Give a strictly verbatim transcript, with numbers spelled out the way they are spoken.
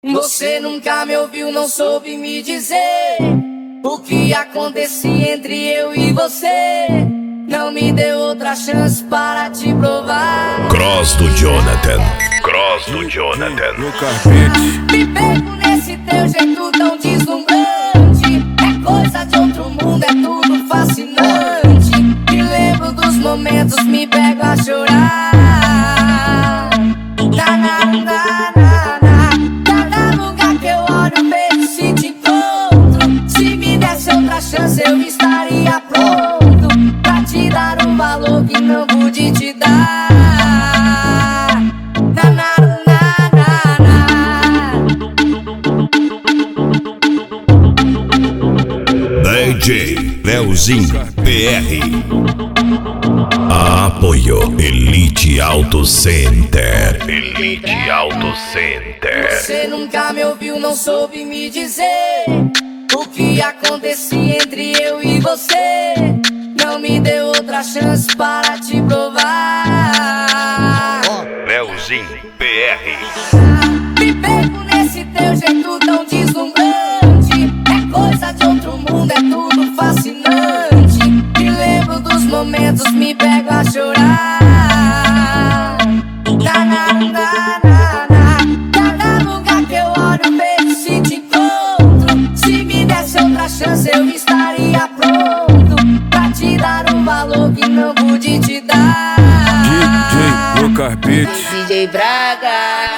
Você nunca me ouviu, não soube me dizer o que acontecia entre eu e você. Não me deu outra chance para te provar. Cross do Jonathan, Cross do Jonathan. No carpete. Me pego nesse teu jeito tão deslumbrante. É coisa de outro mundo, é tudo fascinante. Me lembro dos momentos, me pego a chorar. Na, na, na, na, na. Cada lugar que eu olho, vejo se te encontro. Se me desse outra chance, eu estaria pronto pra te dar um valor que não pude te dar. Na, na, na, na, na. D J Leozinho P R. Apoio Elite Auto Center. Elite Auto Center. Você nunca me ouviu, não soube me dizer o que acontecia entre eu e você. Não me deu outra chance para te provar. Leozinho P R. Me pego nesse teu jeito tão deslumbrante. É coisa de outro mundo, é tudo fascinante. Me lembro dos momentos, me pego a chorar. Na, na, na, na, na. Cada lugar que eu olho, vejo se te encontro. Se me desse outra chance, eu estaria pronto pra te dar um valor que não pude te dar. D J no carpete. D J Braga.